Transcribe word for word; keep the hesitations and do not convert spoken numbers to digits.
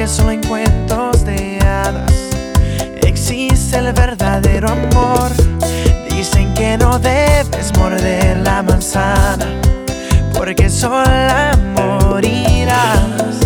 que solo en cuentos de hadas existe el verdadero amor. Dicen que no debes morder la manzana porque sola